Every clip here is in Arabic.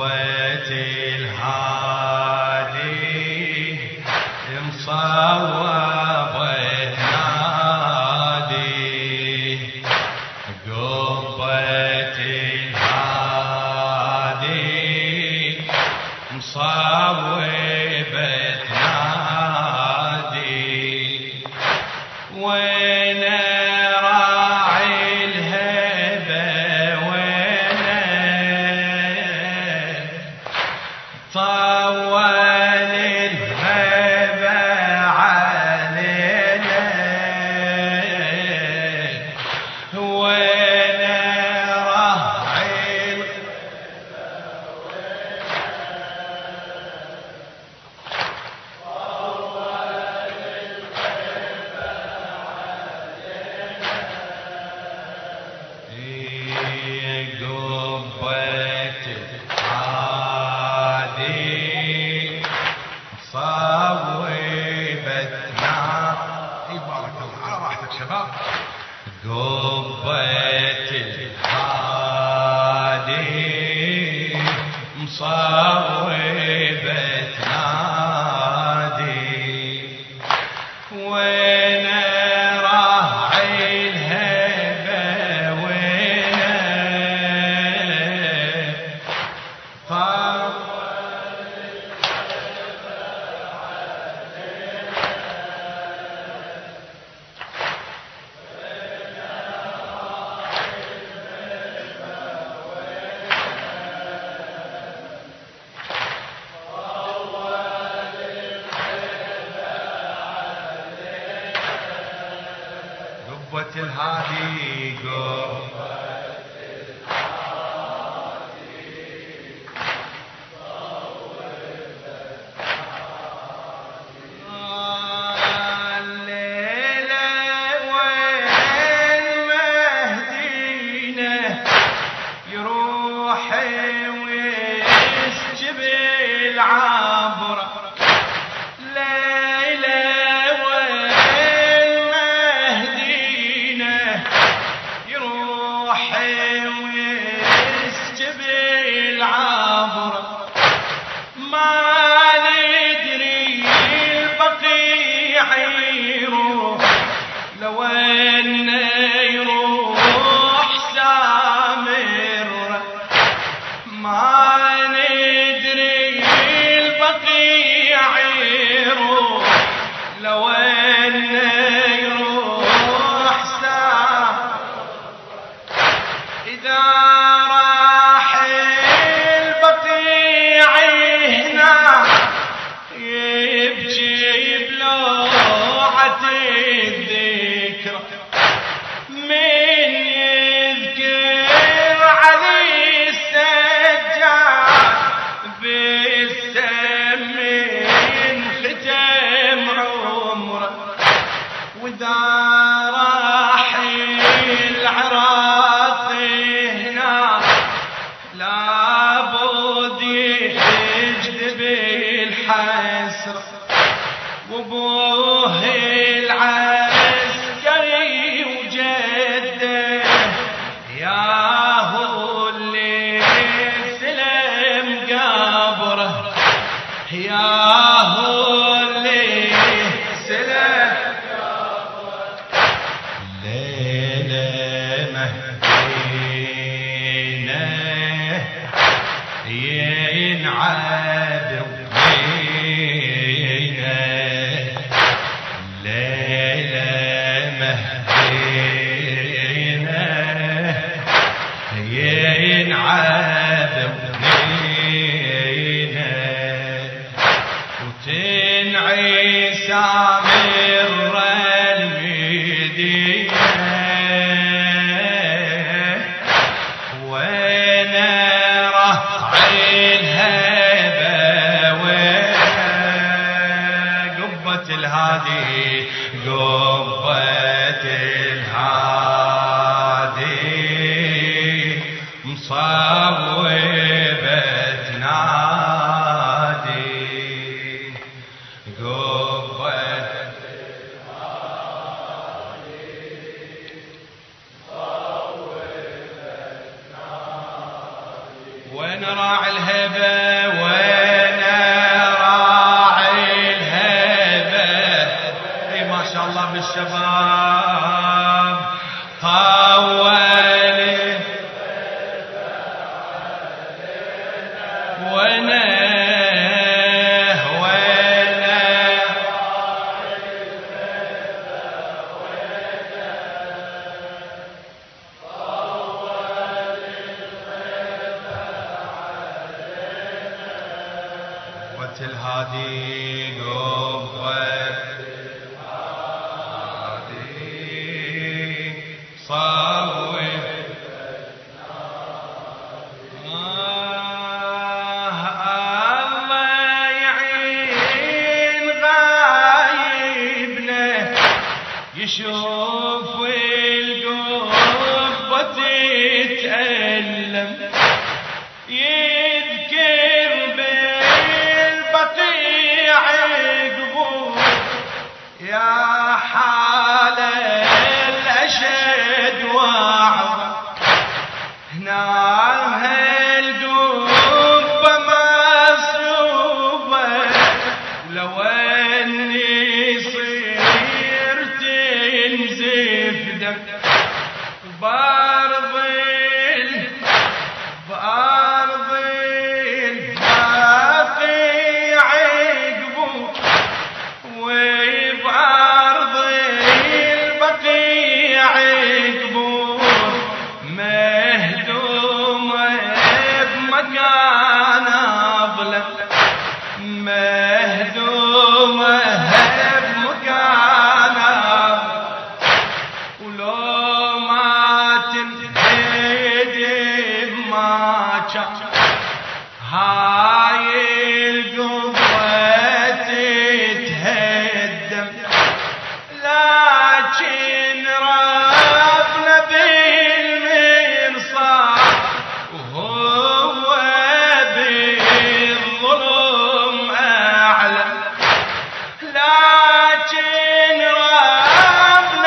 الهادي مصوبة نادي قبة الهادي مصوبة نادي وين راعي الهبة وين طول الهبة علينا وين راعي قبة الهادي صوبتنا. اي بارك الله على راحتك شباب. قبة الهادي مصوبة نادي وين راعي الهبة وين قبة الهادي الليلة وين مهدينا يروح ويسجب العبرة لو أن يروح سامر ما ندري البقيع يروح لو أن يروح سامر إذا راح البقيع هنا يبجي بلوعة الذكر من يذكر علي السجاد بالسم ختم عمره وإذا راح العراق هنا لابد يجذب الحسر وابوه العسكري وجده ياهو اللي سلم قبره ياهو اللي سلم قبره ليلة مهدينا ينعاد ينعاد بنينا وتنعي سامر المدينة وين راعي الهبة وين قبة الهادي قبة الهادي مصوبة نادي قبة الهادي راعي الهبة وين راعي الهبة اي ما شاء الله بالشباب طول الهادي قبة الهادي صوب الله يعين غايبنا يشوف القبة تتألم يذكر عقبه يا حال الأشد وعظ هنا هالقبة مصلوبة لو اني صرت انزف دم بارض هاي القبة تتهدم لكن ربنا بالمرصاد وهو بالظلم أعلم لكن ربنا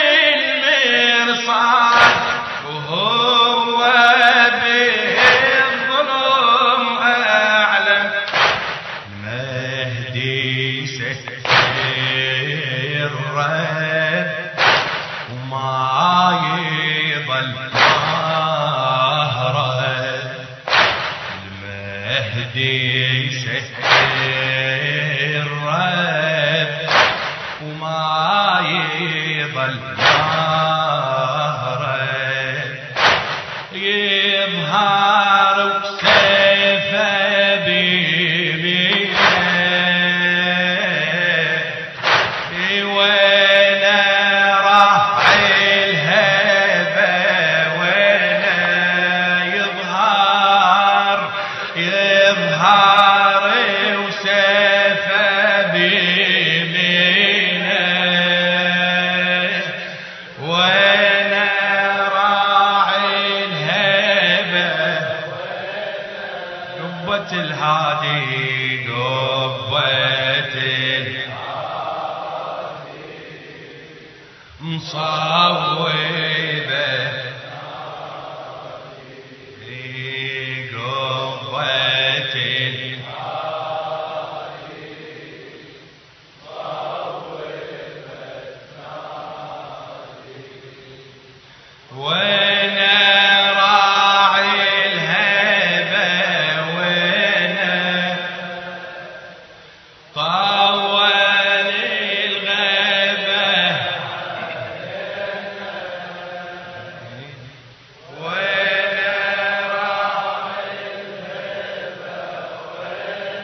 بالمرصاد وهو المهدي سهر الرب وما يضل ظهره يظهر بسيفه بيمينه وين راعي الهبة وين يظهر وسيفه بيمينه وين راعي الهبة قبة الهادي قبة مصوبة وين راعي الهبة وين طول الغيبة وين راعي الهبة وين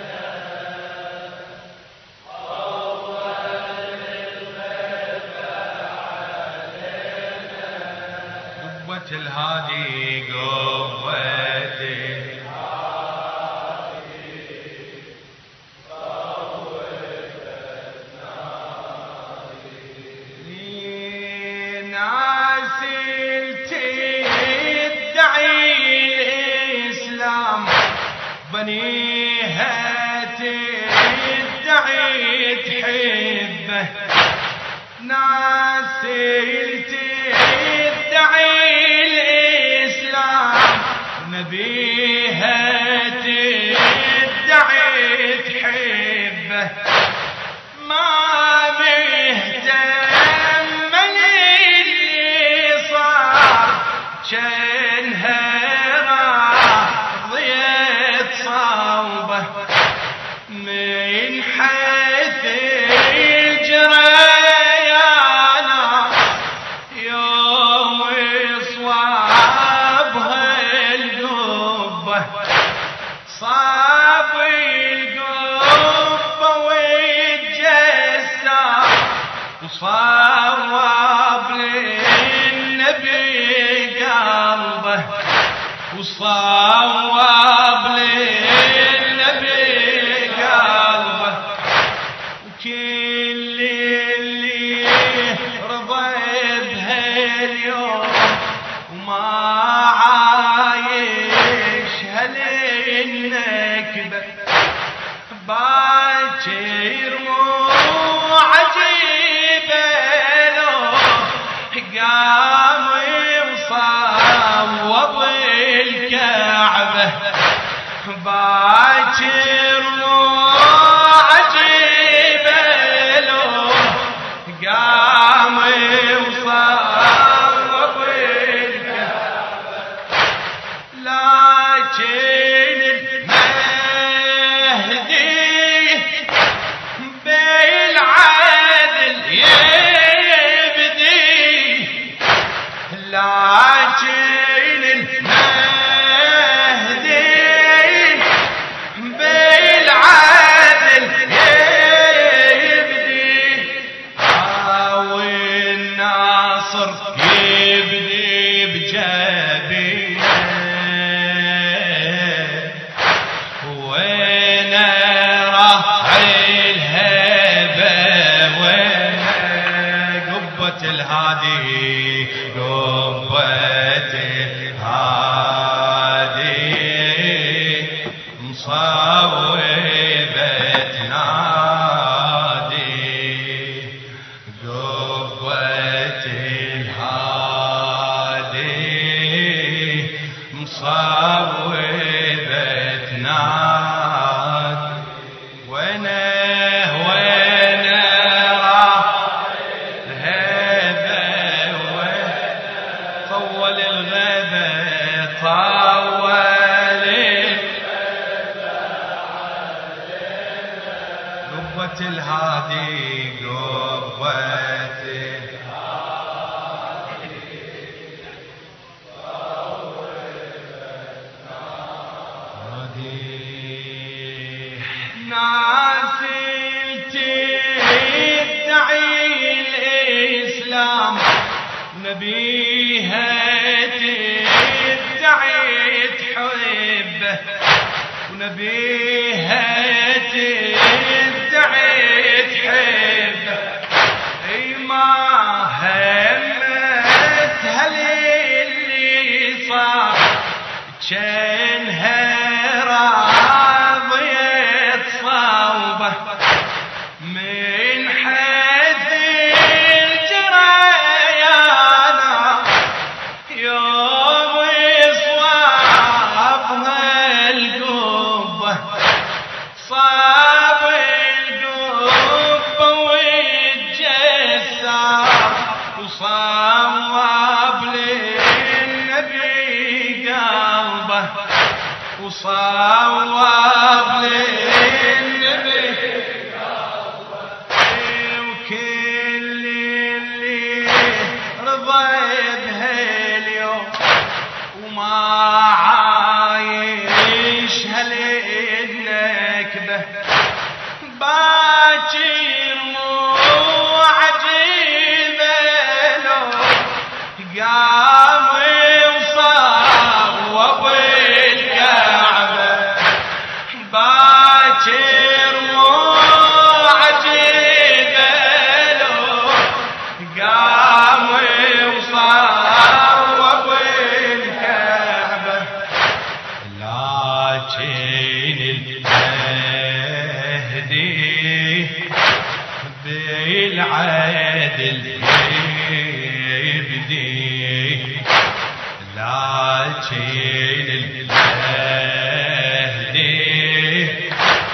طول الغيبة قبة الهادي قبة ناس تدعي الإسلام بنيها تدعي تحبه ناس تدعي الإسلام نبيها بعد حبه ما مهتم اللي صار جنها راضية صوبه من حيث الجريانة يوم صوابها القبة صاب القبة والجسة وصواب للنبي قلبه وصواب للنبي قلبه وكل اللي رضى بهاليوم وما عايش هالنكبة باكر وعجيبة له قام وصوب الكعبة باكر وعجيبة له قام وصوب الكعبة لكن المهدي بالعدل يبدي لكن المهدي بالعدل يبدي والناصر يبدي بجبينه وين راح الهبه وين قبة الهادي قبة الهادي مصوبة نادي قبة الهادي مصوبة نادي وين راح الهبة وين طول الغيبة طول قبة الهادي قبة الهادي ناس تدعي الإسلام نبيها تدعي تحبه ونبيها تدعي تحبه اي ما همتها اللي صار جنها راضية صوبه من حد الجريانة يوم صوابها القبة صاب القبة والجسار وصواب للنبي قلبه وصواب للنبي وكل اللي رضى بهاليوم وما عايش هالنكبة باكر وعجيبة له قام وصوب الكعبة باكر وعجيبة له قام وصوب الكعبة لكن المهدي بالعدل يبدي لكن المهدي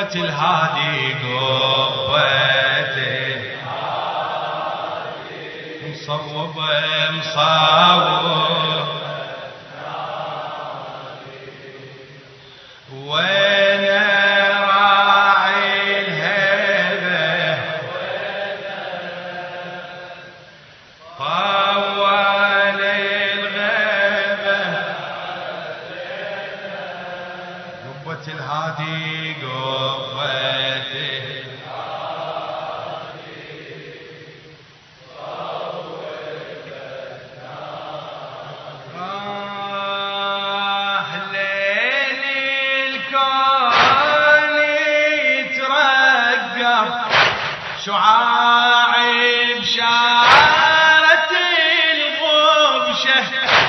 قبة الهادي قبة مصوبة مصاوب وانا راعي الهبة طول الغيبة قبة الهادي قبته شعاعي بشارة الغبشة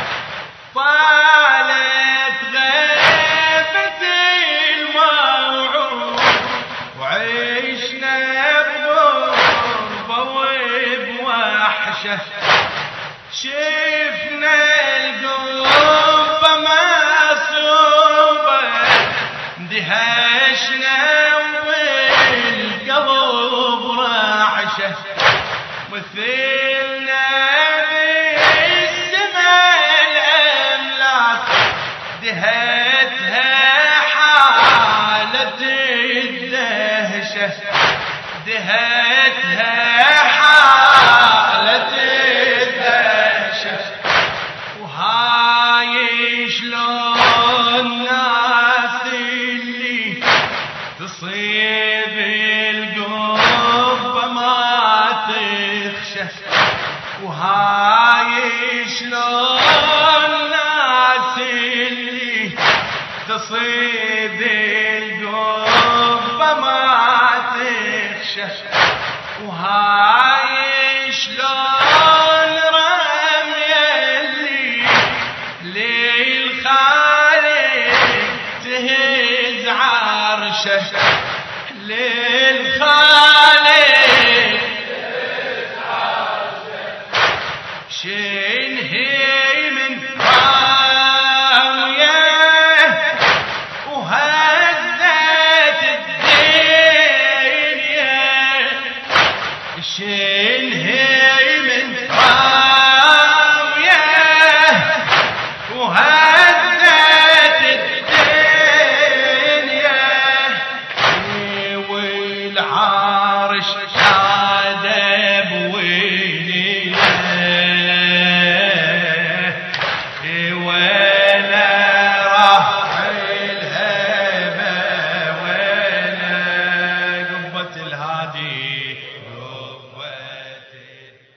طالت غيبة الموعود وعشنا بغربة وبوحشة شفنا القبة مصوبة دهشنا والقلب راعشة مثلنا بالسماء الأملاك دهتها حالة الدهشة دهتها حالة الدهشة وهاي شلون الناس اللي تصيب القبة ما تخشى وهاي شلون الناس اللي تصيب القبة ما تخشى وهاي شلون رمي اللي للخالق تهز عرشه للخالق شنهي